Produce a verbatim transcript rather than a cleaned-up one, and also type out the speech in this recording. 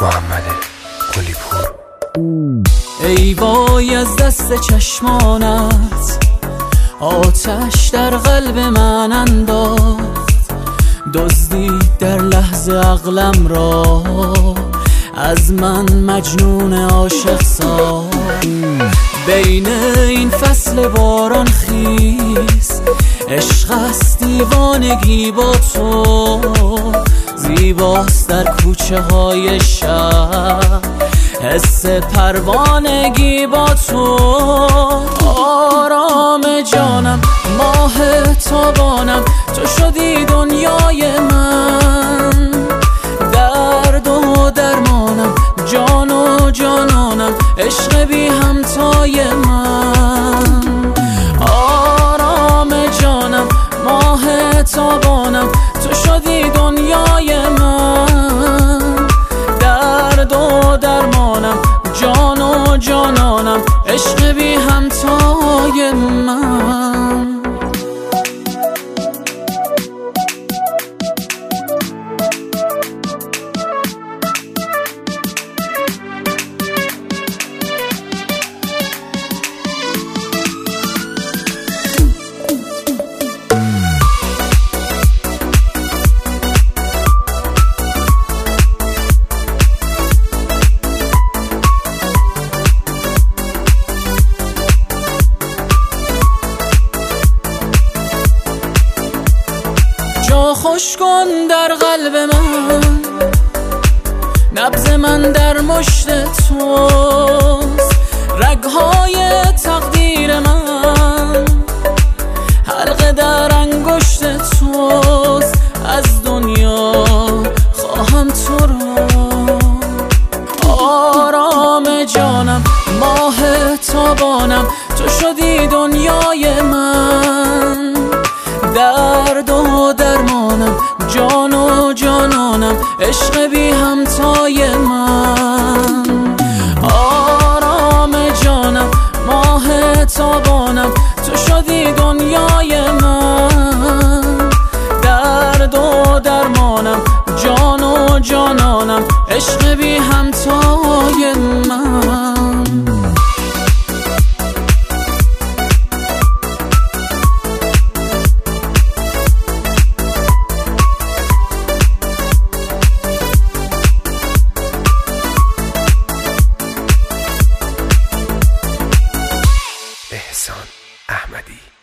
محمد قلی پور. ای وای از دست چشمانت آتش در قلب من انداخت، دزدید در لحظه عقلم را، از من مجنون عاشق ساخت. بین این فصل باران خیز عشق است دیوانگی با تو، زیباست در کوچه های شهر حس پروانگی با تو. آرام جانم ماه تابانم تو شدی دنیای من، درد و درمانم جان و جانانم عشق بی همتای من. آرام جانم ماه تابانم تو شدی دنیای من، درد و درمانم جان و جانانم عشق بی همتای من. جا خوش کن در قلب من، نبض من در مشت توست، رگهای تقدیر من حلقه در انگشت توست. از دنیا خواهم تو را، آرام جانم ماه تابانم تو شدی دنیای من، درد و درمانم جان و جانانم عشق بی همتای من. آرام جانم ماه تابانم تو شدی دنیای من، درد و درمانم جان و جانانم عشق بی همتای من. احسان احمدی.